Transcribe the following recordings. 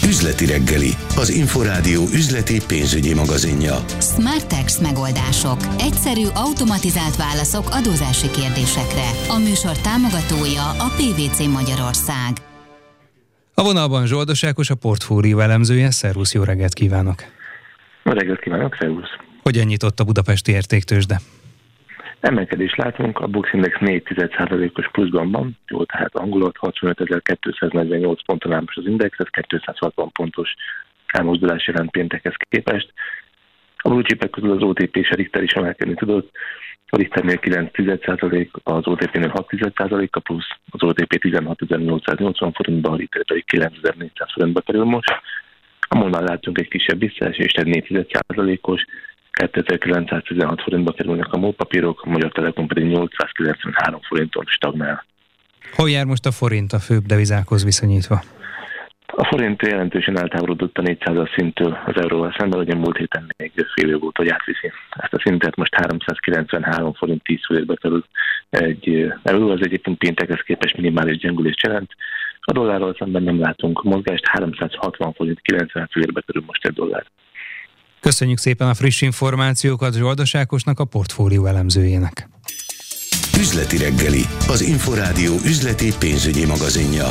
Üzleti reggeli, az Inforádió üzleti pénzügyi magazinja. Smartex megoldások. Egyszerű, automatizált válaszok adózási kérdésekre. A műsor támogatója a PwC Magyarország. A vonalban Zsoldos Ákos, a portfólió elemzője. Szervusz, jó reggelt kívánok! Jó reggelt kívánok, szervusz! Hogyan nyitott a budapesti értéktőzsde? Emelkedést látunk, a Bux Index 0,4%-os pluszban van, jó, tehát angolat 65.248 ponton áll most az Index, ez 260 pontos elmozdulás jelent péntekhez képest. A blue chipek közül az OTP és a Richter is emelkedni tudott, a Richternél 9%, az OTP-nél 6%-a plusz, az OTP 16.880 forintba, a Richter pedig 9.400 forintba kerül most. A MOL-nál látunk egy kisebb visszaesést, egy 4%-os, 2916 forintba kerülnek a MOL papírok, a Magyar Telekom pedig 893 forinton stagnál. Hol jár most a forint a főbb devizákhoz viszonyítva? A forint jelentősen eltávolodott a 400-as szinttől az euróval szemben, ugye múlt héten még fél év volt, hogy átviszi ezt a szintet, most 393 forint 10 forintba kerül egy euró, az egyébként péntekhez képest minimális gyengülést jelent. A dollárral szemben nem látunk mozgást, 360 forint 90 forintba kerül most egy dollár. Köszönjük szépen a friss információkat Zsoldos Ákosnak, a portfólió elemzőjének. Üzleti reggeli, az Inforádió üzleti pénzügyi magazinja.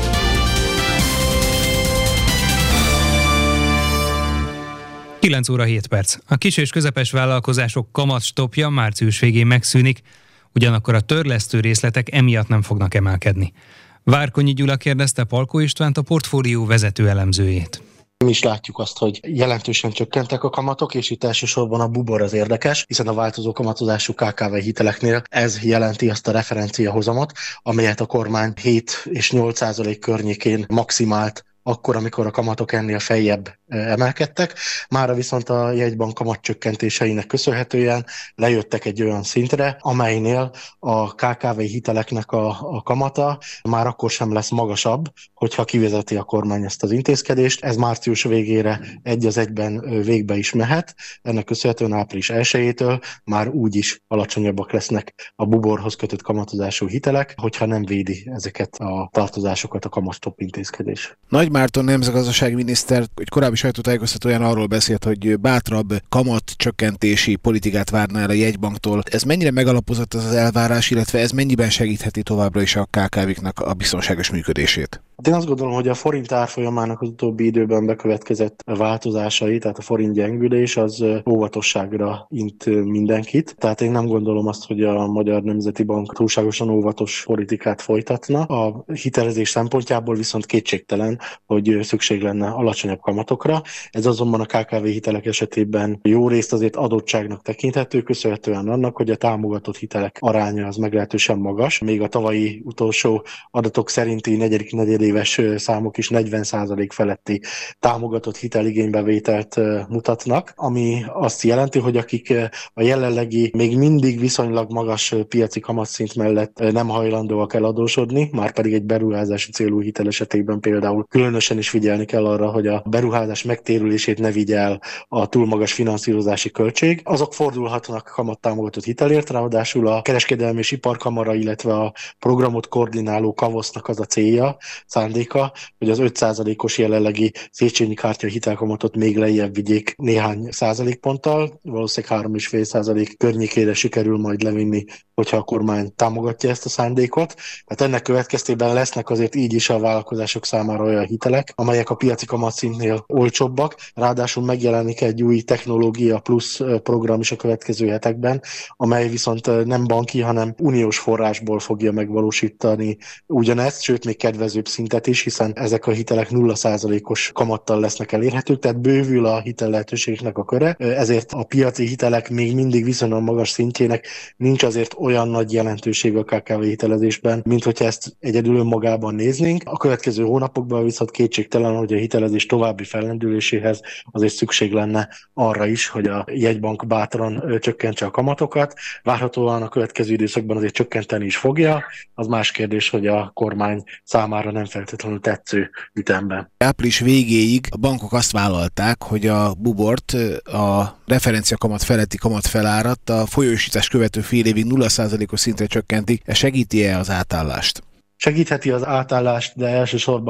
Kilenc óra 7 perc. A kis és közepes vállalkozások kamatstopja március végén megszűnik, ugyanakkor a törlesztő részletek emiatt nem fognak emelkedni. Várkonyi Gyula kérdezte Palkó Istvánt, a portfólió vezető elemzőjét. Mi is látjuk azt, hogy jelentősen csökkentek a kamatok, és itt elsősorban a bubor az érdekes, hiszen a változó kamatozású KKV hiteleknél ez jelenti azt a referenciahozamot, amelyet a kormány 7 és 8% környékén maximált akkor, amikor a kamatok ennél feljebb emelkedtek. Mára viszont a jegybank kamatcsökkentéseinek köszönhetően lejöttek egy olyan szintre, amelynél a KKV hiteleknek a kamata már akkor sem lesz magasabb, hogyha kivezeti a kormány ezt az intézkedést. Ez március végére egy az egyben végbe is mehet. Ennek köszönhetően április 1-től már úgy is alacsonyabbak lesznek a buborhoz kötött kamatozású hitelek, hogyha nem védi ezeket a tartozásokat a kamatstop intézkedés. Nagy Márton nemzetgazdasági miniszter egy korábbi sajtótájékoztatóján arról beszélt, hogy bátrabb kamatcsökkentési politikát várná el a jegybanktól. Ez mennyire megalapozott az elvárás, illetve ez mennyiben segítheti továbbra is a KKV-knak a biztonságos működését? Én azt gondolom, hogy a forint árfolyamának az utóbbi időben bekövetkezett változásai, tehát a forint gyengülés, az óvatosságra int mindenkit. Tehát én nem gondolom azt, hogy a Magyar Nemzeti Bank túlságosan óvatos politikát folytatna. A hitelezés szempontjából viszont kétségtelen, hogy szükség lenne alacsonyabb kamatokra. Ez azonban a KKV hitelek esetében jó részt azért adottságnak tekinthető, köszönhetően annak, hogy a támogatott hitelek aránya az meglehetősen magas. Még a tavalyi utolsó adatok szerinti negyedéves számok is 40% feletti támogatott hiteligénybevételt mutatnak, ami azt jelenti, hogy akik a jelenlegi, még mindig viszonylag magas piaci kamatszint mellett nem hajlandóak eladósodni, már pedig egy beruházási célú hitel esetében például különösen is figyelni kell arra, hogy a beruházás megtérülését ne vigye el a túl magas finanszírozási költség. Azok fordulhatnak kamattámogatott hitelért, ráadásul a Kereskedelmi és Iparkamara, illetve a programot koordináló KAVOSZ-nak az a célja, szándéka, hogy az 5%-os jelenlegi Széchenyi kártya hitelkamatot még lejjebb vigyék néhány százalékponttal, valószínűleg 3,5% környékére sikerül majd levinni, hogyha a kormány támogatja ezt a szándékot. Tehát ennek következtében lesznek azért így is a vállalkozások számára olyan hitelek, amelyek a piaci kamatszintnél olcsóbbak, ráadásul megjelenik egy új technológia plusz program is a következő hetekben, amely viszont nem banki, hanem uniós forrásból fogja megvalósítani ugyanezt, sőt még kedvezőbb szintet is, hiszen ezek a hitelek 0%-os kamattal lesznek elérhetők, tehát bővül a hitel lehetőségeknek a köre, ezért a piaci hitelek még mindig viszonylag magas szintjének nincs azért olyan nagy jelentőség a KKV hitelezésben, mint hogyha ezt egyedül önmagában néznénk. A következő hónapokban viszont kétségtelen, hogy a hitelezés további fellendüléséhez azért szükség lenne arra is, hogy a jegybank bátran csökkentse a kamatokat. Várhatóan a következő időszakban azért csökkenteni is fogja. Az más kérdés, hogy a kormány számára nem feltétlenül tetsző ütemben. Április végéig a bankok azt vállalták, hogy a bubort, a referenciakamat feletti kamatfelárat a folyósítás követő fél évig 0%-os szintre csökkentik. Ez segíti-e az átállást? Segítheti az átállást, de elsősorban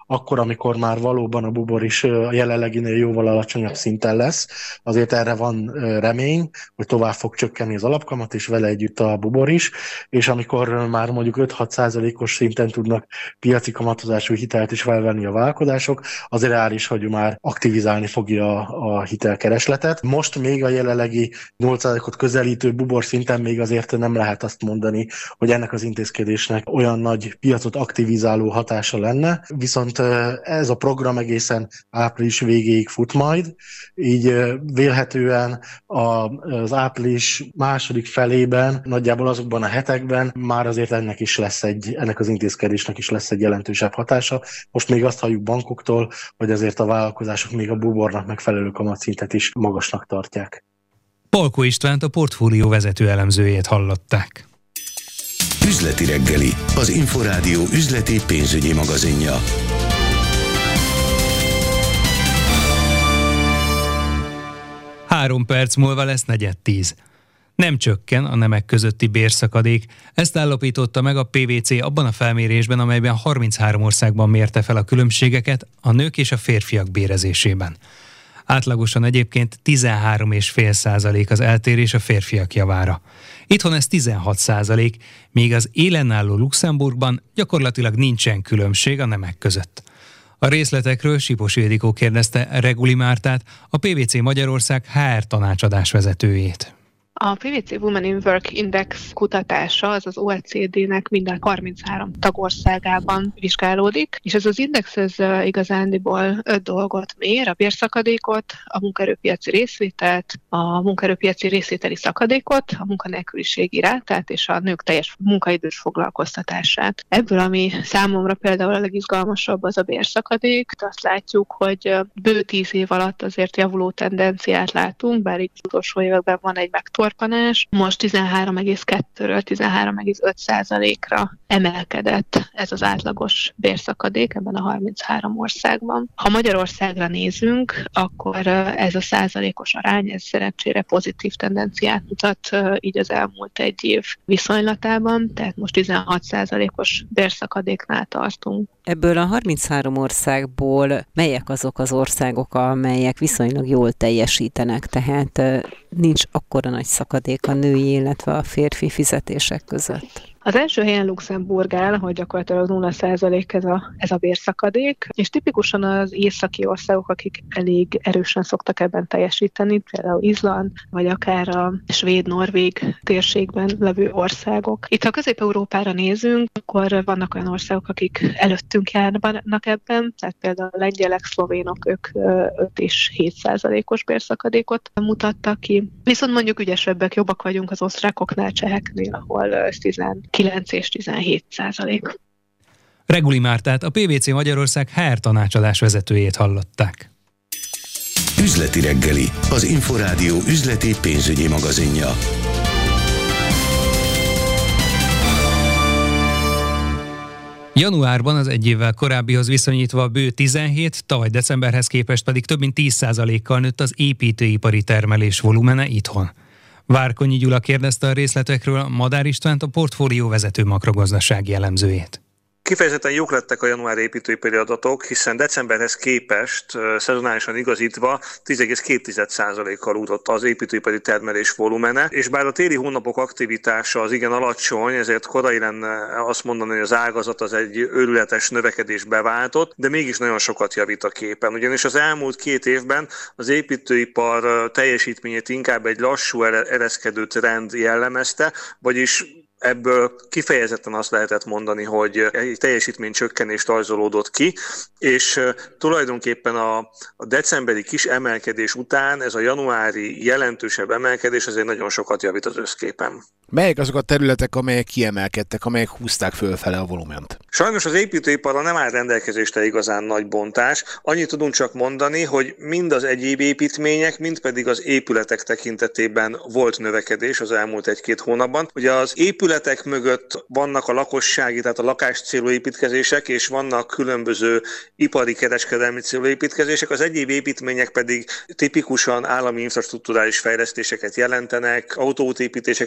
akkor, amikor már valóban a bubor is a jelenleginél jóval alacsonyabb szinten lesz. Azért erre van remény, hogy tovább fog csökkenni az alapkamat, és vele együtt a bubor is, és amikor már mondjuk 5-6%-os szinten tudnak piaci kamatozású hitelt is felvenni a vállalkozások, azért reális, hogy már aktivizálni fogja a hitelkeresletet. Most még a jelenlegi 8%-ot közelítő bubor szinten még azért nem lehet azt mondani, hogy ennek az intézkedésnek olyan nagy piacot aktivizáló hatása lenne, viszont ez a program egészen április végéig fut majd, így vélhetően az április második felében, nagyjából azokban a hetekben már azért ennek az intézkedésnek is lesz egy jelentősebb hatása. Most még azt halljuk bankoktól, hogy azért a vállalkozások még a bubornak megfelelő kamatszintet is magasnak tartják. Palkó Istvánt, a portfólió vezető elemzőjét hallották. Üzleti reggeli, az Inforádió üzleti pénzügyi magazinja. Három perc múlva lesz 9:10. Nem csökken a nemek közötti bérszakadék, ezt állapította meg a PwC abban a felmérésben, amelyben 33 országban mérte fel a különbségeket a nők és a férfiak bérezésében. Átlagosan egyébként 13,5% az eltérés a férfiak javára. Itthon ez 16%, míg az élen álló Luxemburgban gyakorlatilag nincsen különbség a nemek között. A részletekről Sipos Ildikó kérdezte Reguli Mártát, a PwC Magyarország HR tanácsadás vezetőjét. A PwC Women in Work Index kutatása az OECD-nek minden 33 tagországában vizsgálódik, és ez az index igazándiból 5 dolgot mér: a bérszakadékot, a munkaerőpiaci részvételt, a munkaerőpiaci részvételi szakadékot, a munkanélküliségi rátát és a nők teljes munkaidős foglalkoztatását. Ebből, ami számomra például a legizgalmasabb, az a bérszakadék. Azt látjuk, hogy bő 10 év alatt azért javuló tendenciát látunk, bár így az utolsó években van egy megtorpanás. Most 13,2-ről 13,5%-ra emelkedett ez az átlagos bérszakadék ebben a 33 országban. Ha Magyarországra nézünk, akkor ez a százalékos arány, ez szerencsére pozitív tendenciát mutat így az elmúlt egy év viszonylatában, tehát most 16%-os bérszakadéknál tartunk. Ebből a 33 országból melyek azok az országok, amelyek viszonylag jól teljesítenek, tehát nincs akkora nagy szakadék a női, illetve a férfi fizetések között? Az első helyen Luxemburg áll, hogy gyakorlatilag 0% ez a bérszakadék, és tipikusan az északi országok, akik elég erősen szoktak ebben teljesíteni, például Izland, vagy akár a svéd-norvég térségben levő országok. Itt, ha Közép-Európára nézünk, akkor vannak olyan országok, akik előttünk járnak ebben, tehát például a lengyelek, szlovénok, ők 5 és 7%-os bérszakadékot mutattak ki. Viszont mondjuk ügyesebbek, jobbak vagyunk az osztrákoknál, cseheknél, ahol 9 és 17%. Reguli Mártát, a PwC Magyarország HR tanácsadás vezetőjét hallották. Üzleti reggeli, az Inforádió üzleti pénzügyi magazinja. Januárban az egy évvel korábbihoz viszonyítva bő 17, tavaly decemberhez képest pedig több mint 10%-kal nőtt az építőipari termelés volumene itthon. Várkonyi Gyula kérdezte a részletekről Madár Istvánt, a portfólió vezető makrogazdasági elemzőjét. Kifejezetten jók lettek a januári építőipari adatok, hiszen decemberhez képest szezonálisan igazítva 10,2%-kal ugrott az építőipari termelés volumene, és bár a téli hónapok aktivitása az igen alacsony, ezért korai lenne azt mondani, hogy az ágazat az egy őrületes növekedés beváltott, de mégis nagyon sokat javít a képen. Ugyanis az elmúlt 2 évben az építőipar teljesítményét inkább egy lassú ereszkedő trend jellemezte, vagyis ebből kifejezetten azt lehetett mondani, hogy egy teljesítménycsökkenés rajzolódott ki, és tulajdonképpen a decemberi kis emelkedés után ez a januári jelentősebb emelkedés azért nagyon sokat javít az összképen. Melyek azok a területek, amelyek kiemelkedtek, amelyek húzták fölfele a volument? Sajnos az építőiparra nem áll rendelkezésre igazán nagy bontás. Annyit tudunk csak mondani, hogy mind az egyéb építmények, mind pedig az épületek tekintetében volt növekedés az elmúlt 1-2 hónapban. Ugye az épületek mögött vannak a lakossági, tehát a lakáscélú építkezések, és vannak különböző ipari kereskedelmi célú építkezések. Az egyéb építmények pedig tipikusan állami infrastrukturális fejlesztéseket jelentenek, autóútépítéseket, vasúti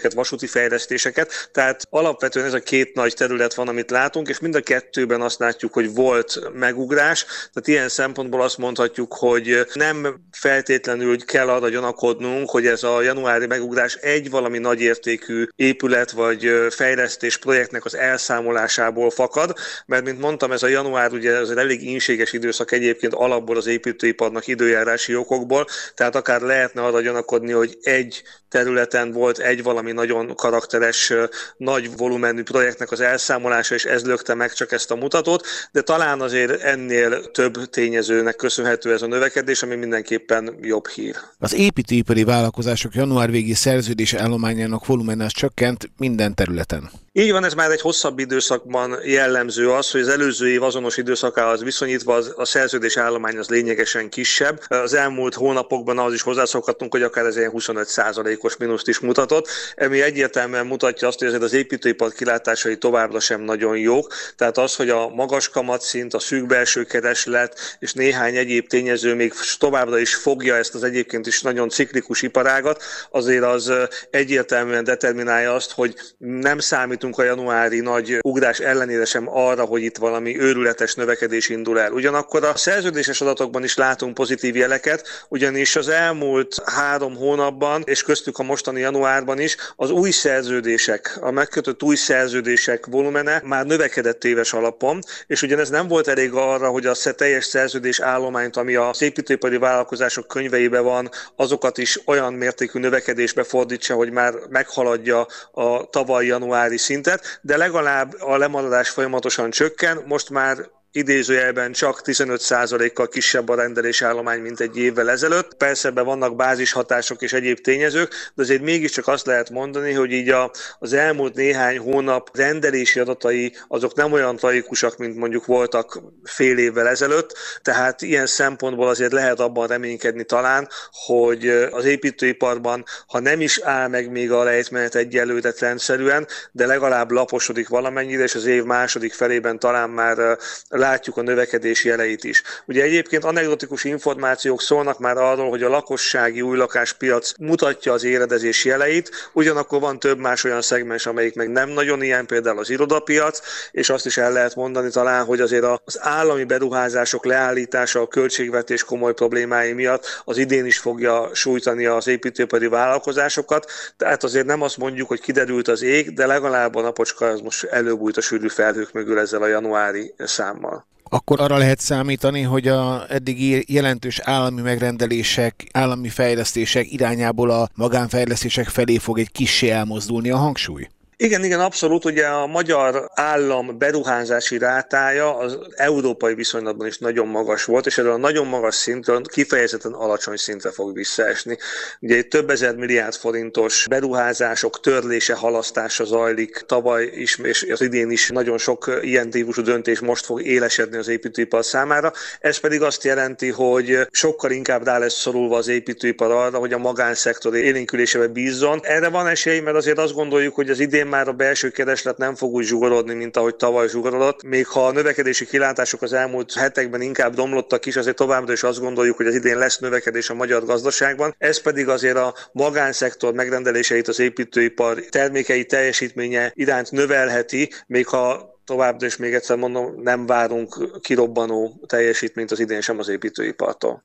fejlesztéseket. Tehát alapvetően ez a két nagy terület van, amit látunk, és mind a kettőben azt látjuk, hogy volt megugrás. Tehát ilyen szempontból azt mondhatjuk, hogy nem feltétlenül kell arra gyanakodnunk, hogy ez a januári megugrás egy valami nagyértékű épület vagy fejlesztés projektnek az elszámolásából fakad, mert mint mondtam, ez a január ugye ez egy elég ínséges időszak egyébként alapból az építőiparnak időjárási okokból, tehát akár lehetne arra gyanakodni, hogy egy területen volt egy valami nagyon karakteres, nagy volumenű projektnek az elszámolása, és ez lökte meg csak ezt a mutatót, de talán azért ennél több tényezőnek köszönhető ez a növekedés, ami mindenképpen jobb hír. Az építőipari vállalkozások január végi szerződés állományának volumene csökkent minden területen. Így van, ez már egy hosszabb időszakban jellemző az, hogy az előző év azonos időszakához viszonyítva a szerződés állomány az lényegesen kisebb. Az elmúlt hónapokban az is hozzászokhatunk, hogy akár ez ilyen 25%-os mínuszt is mutatott, ami egyértelműen mutatja azt, hogy azért az építőipar kilátásai továbbra sem nagyon jók. Tehát az, hogy a magas kamatszint, a szűk belső kereslet és néhány egyéb tényező még továbbra is fogja ezt az egyébként is nagyon ciklikus iparágat, azért az egyértelműen determinálja azt, hogy nem számít a januári nagy ugrás ellenére sem arra, hogy itt valami őrületes növekedés indul el. Ugyanakkor a szerződéses adatokban is látunk pozitív jeleket, ugyanis az elmúlt 3 hónapban, és köztük a mostani januárban is, az új szerződések, a megkötött új szerződések volumene már növekedett éves alapon, és ugyanez nem volt elég arra, hogy a teljes szerződés állományt, ami az építőipari vállalkozások könyveiben van, azokat is olyan mértékű növekedésbe fordítsa, hogy már meghaladja a tavaly januári szintet, de legalább a lemaradás folyamatosan csökken, most már idézőjelben csak 15%-kal kisebb a rendelésállomány, mint egy évvel ezelőtt. Persze ebben vannak bázishatások és egyéb tényezők, de azért mégiscsak azt lehet mondani, hogy így az elmúlt néhány hónap rendelési adatai azok nem olyan tragikusak, mint mondjuk voltak fél évvel ezelőtt, tehát ilyen szempontból azért lehet abban reménykedni talán, hogy az építőiparban, ha nem is áll meg még a lejtmenet egyelőre rendszerűen, de legalább laposodik valamennyire, és az év második felében talán már látjuk a növekedés jeleit is. Ugye egyébként anekdotikus információk szólnak már arról, hogy a lakossági új lakáspiac mutatja az éledezés jeleit, ugyanakkor van több más olyan szegmens, amelyik meg nem nagyon ilyen, például az irodapiac, és azt is el lehet mondani talán, hogy azért az állami beruházások leállítása a költségvetés komoly problémái miatt az idén is fogja sújtani az építőipari vállalkozásokat, tehát azért nem azt mondjuk, hogy kiderült az ég, de legalább a napocska az most előbújt a sűrű felhők mögül ezzel a januári számmal. Akkor arra lehet számítani, hogy a eddigi jelentős állami megrendelések, állami fejlesztések irányából a magánfejlesztések felé fog egy kissé elmozdulni a hangsúly? Igen, abszolút. Ugye a magyar állam beruházási rátája az európai viszonylatban is nagyon magas volt, és erről a nagyon magas szintről kifejezetten alacsony szintre fog visszaesni. Ugye egy több ezer milliárd forintos beruházások törlése, halasztása zajlik tavaly is, és az idén is nagyon sok ilyen típusú döntés most fog élesedni az építőipar számára. Ez pedig azt jelenti, hogy sokkal inkább rá lesz szorulva az építőipar arra, hogy a magánszektor élénkülésébe bízzon. Erre van esély, mert azért azt gondoljuk, hogy az idén már a belső kereslet nem fog úgy zsugorodni, mint ahogy tavaly zsugorodott. Még ha a növekedési kilátások az elmúlt hetekben inkább romlottak is, azért továbbra is azt gondoljuk, hogy az idén lesz növekedés a magyar gazdaságban. Ez pedig azért a magánszektor megrendeléseit, az építőipar termékei teljesítménye iránt növelheti, még ha továbbra is még egyszer mondom, nem várunk kirobbanó teljesítményt az idén sem az építőipartól.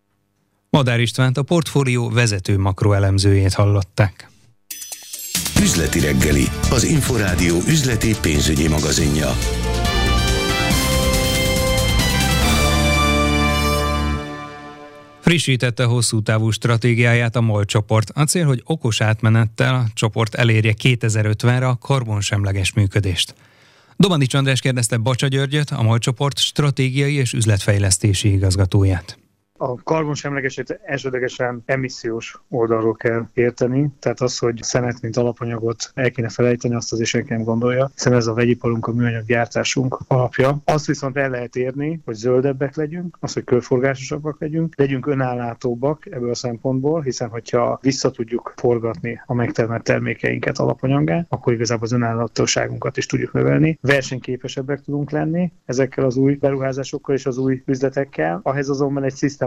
Madár Istvánt, a portfólió vezető makroelemzőjét hallották. Üzleti reggeli, az Inforádió üzleti pénzügyi magazinja. Frissítette hosszú távú stratégiáját a MOL csoport. A cél, hogy okos átmenettel a csoport elérje 2050-re a karbonsemleges működést. Domanics András kérdezte Bacsa Györgyöt, a MOL csoport stratégiai és üzletfejlesztési igazgatóját. A karbonsemlegesét elsődlegesen emissziós oldalról kell érteni, tehát az, hogy szenet, mint alapanyagot el kéne felejteni, azt azért senki nem gondolja, hiszen ez a vegyiparunk, a műanyag gyártásunk alapja. Azt viszont el lehet érni, hogy zöldebbek legyünk, az, hogy körforgásosabbak legyünk önállátóbbak ebből a szempontból, hiszen hogyha vissza tudjuk forgatni a megtermelt termékeinket alapanyaggá, akkor igazából az önállátóságunkat is tudjuk növelni. Versenyképesebbek tudunk lenni ezekkel az új beruházásokkal és az új üzletekkel. Ahhez azonban egy szisztematikus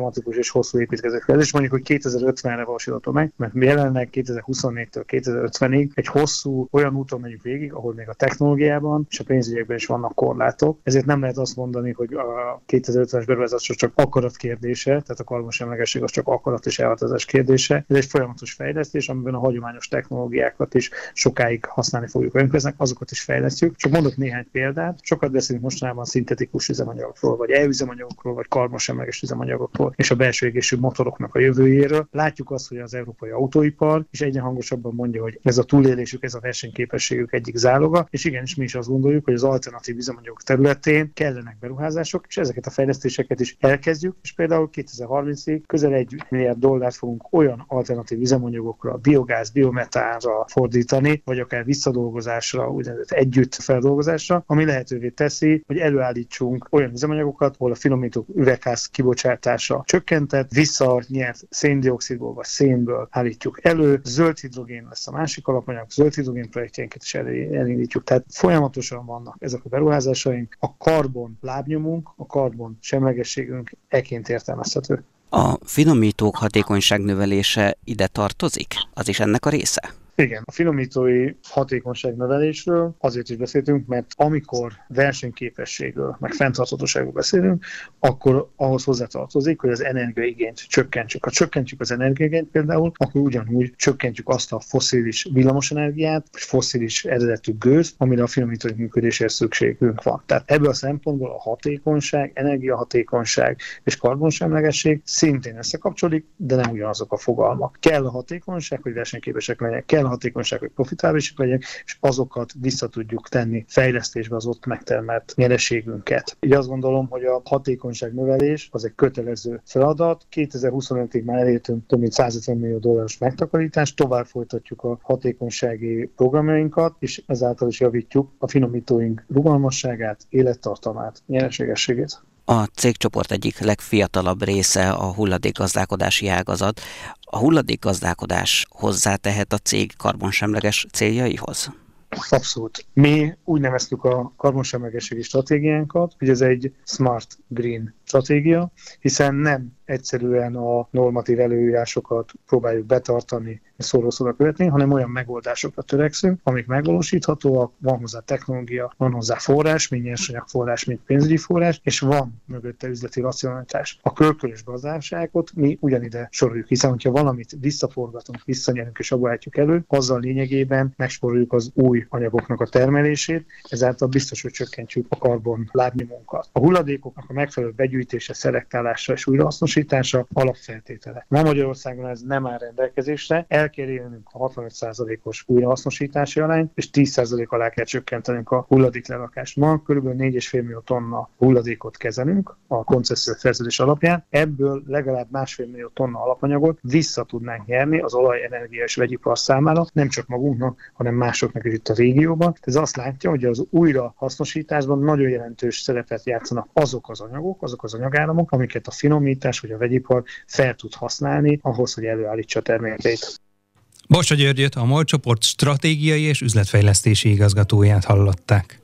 szisztematikus és hosszú építkezésre. Ez is mondjuk, hogy 2050-re valósítható meg, mert jelenleg 2024-től 2050-ig egy hosszú olyan úton megyünk végig, ahol még a technológiában és a pénzügyekben is vannak korlátok. Ezért nem lehet azt mondani, hogy a 2050-es beruházás csak akarat kérdése, tehát a karbonsemlegesség az csak akarat és elhatározás kérdése. Ez egy folyamatos fejlesztés, amiben a hagyományos technológiákat is sokáig használni fogjuk önkeznek, azokat is fejlesztjük. Csak mondok néhány példát. Sokat beszélünk mostanában szintetikus üzemanyagokról, vagy e-üzemanyagokról, vagy karbonsemleges üzemanyagokról, és a belső égésű motoroknak a jövőjéről. Látjuk azt, hogy az európai autóipar is egyre hangosabban mondja, hogy ez a túlélésük, ez a versenyképességük egyik záloga, és igenis mi is azt gondoljuk, hogy az alternatív üzemanyagok területén kellenek beruházások, és ezeket a fejlesztéseket is elkezdjük, és például 2030-ig közel $1 milliárd fogunk olyan alternatív üzemanyagokra, biogáz, biometánra fordítani, vagy akár visszadolgozásra, úgynevezett együtt feldolgozásra, ami lehetővé teszi, hogy előállítsunk olyan üzemanyagokat, ahol a finomító üvegház kibocsátása csökkentett, visszanyert széndioxidból vagy szénből állítjuk elő, zöld hidrogén lesz a másik alapanyag, zöld hidrogén projektjeinket is elindítjuk. Tehát folyamatosan vannak ezek a beruházásaink, a karbon lábnyomunk, a karbon semlegességünk ekként értelmezhető. A finomítók hatékonyság növelése ide tartozik? Az is ennek a része? Igen, a finomítói hatékonyság növelésről azért is beszéltünk, mert amikor versenyképességről, meg fenntarthatóságról beszélünk, akkor ahhoz hozzátartozik, hogy az energiaigényt csökkentsük. Ha csökkentjük az energiaigényt például, akkor ugyanúgy csökkentjük azt a fosszilis villamosenergiát, vagy fosszilis eredetű gőzt, amire a finomítói működésért szükségünk van. Tehát ebből a szempontból a hatékonyság, energiahatékonyság és karbonsemlegesség szintén összekapcsolódik, de nem ugyanazok a fogalmak. Kell a hatékonyság, hogy versenyképesek legyenek, kell a hatékonyság, hogy profitábilisek legyenek, és azokat vissza tudjuk tenni fejlesztésbe az ott megtermelt nyereségünket. Így azt gondolom, hogy a hatékonyság növelés az egy kötelező feladat. 2025-ig már elértünk több mint $150 millió megtakarítást, tovább folytatjuk a hatékonysági programjainkat, és ezáltal is javítjuk a finomítóink rugalmasságát, élettartamát, nyereségességét. A cégcsoport egyik legfiatalabb része a hulladékgazdálkodási ágazat. A hulladékgazdálkodás hozzátehet a cég karbonsemleges céljaihoz? Abszolút. Mi úgy neveztük a karbonsemlegességi stratégiánkat, hogy ez egy Smart Green stratégia, hiszen nem egyszerűen a normatív előírásokat próbáljuk betartani és szólószóra követni, hanem olyan megoldásokra törekszünk, amik megvalósíthatóak, van hozzá technológia, van hozzá forrás, mind nyersanyagforrás, mind pénzügyi forrás, és van mögötte üzleti racionalitás. A körkörös gazdaságot mi ugyanide soroljuk, hiszen hogyha valamit visszaforgatunk, visszanyerünk és abba állítjuk elő, azzal lényegében megspóroljuk az új anyagoknak a termelését, ezáltal biztos, hogy csökkentjük a karbon lábnyomunkat. A hulladékoknak a megfelelő begyűjtése, szelektálása és újrahasznosítása alapfeltétele. Ma Magyarországon ez nem áll rendelkezésre, el kell érnünk a 65%-os újrahasznosítási arányt, és 10% alá kell csökkentenünk a hulladéklerakást. Ma kb. 4,5 millió tonna hulladékot kezelünk a koncesziós szerződés alapján, ebből legalább 1,5 millió tonna alapanyagot vissza tudnánk nyerni az olaj, energia és vegyipar számára, nem csak magunknak, hanem másoknak is itt a régióban. Ez azt látja, hogy az újrahasznosításban nagyon jelentős szerepet játszanak azok az anyagok, azok az anyagáramok, amiket a finomítás vagy a vegyipar fel tud használni ahhoz, hogy előállítsa a termékeit. Bassa Györgyöt, a MOL csoport stratégiai és üzletfejlesztési igazgatóját hallották.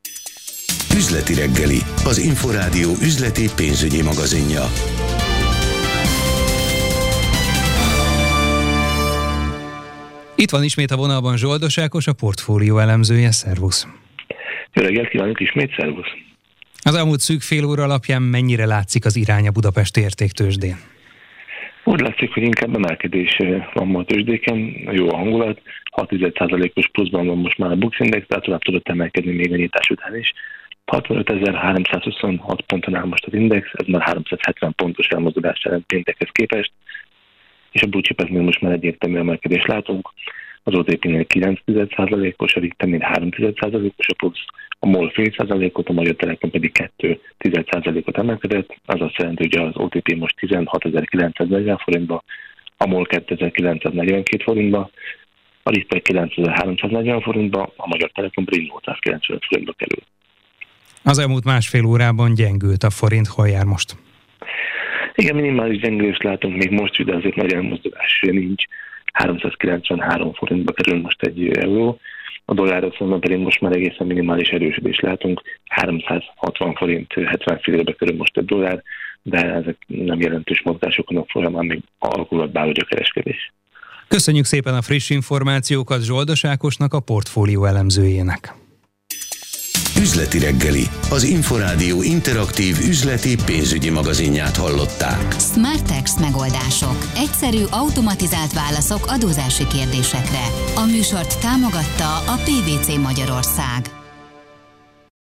Üzleti reggeli, az Inforádió üzleti pénzügyi magazinja. Itt van ismét a vonalban Zsoldos Ákos, a portfólió elemzője. Szervusz! Jó reggelt kívánok ismét, szervusz! Az elmúlt szűk fél óra alapján mennyire látszik az irány a budapesti értéktőzsdén? Úgy látszik, hogy inkább emelkedés van ma a tőzsdéken, jó a hangulat, 6,1%-os pluszban van most már a Bux Index, de tovább tudott emelkedni még a nyitás után is. 65.326 ponton áll most az Index, ez már 370 pontos elmozdulás jelent péntekhez képest, és a blue chipeknél most már egyértelmű emelkedést látunk. Az OTP-nél 9%-os, a Richter-nél 3%-os a plusz, a MOL fél százalékot, a Magyar Telekom pedig 2,1%-ot emelkedett. Az azt jelenti, hogy az OTP most 16.940 forintba, a MOL 2.942 forintba, a Richter 9.340 forintba, a Magyar Telekom pedig 895 forintba kerül. Az elmúlt másfél órában gyengült a forint, hol jár most? Igen, minimális gyengülést látunk még most, de azért nagy elmozdulás nincs. 393 forintba kerül most egy euró. A dollárra szemben pedig most már egészen minimális erősödést látunk. 360 forint 70 fillérbe kerül most egy dollár. de ezek nem jelentős mozgások, a folyamán még alakulatban áll a kereskedés. Köszönjük szépen a friss információkat Zsoldos Ákosnak, a portfólió elemzőjének. Üzleti reggeli, az Inforádió interaktív üzleti pénzügyi magazinját hallották. Smartex megoldások. Egyszerű, automatizált válaszok adózási kérdésekre. A műsort támogatta a PVC Magyarország.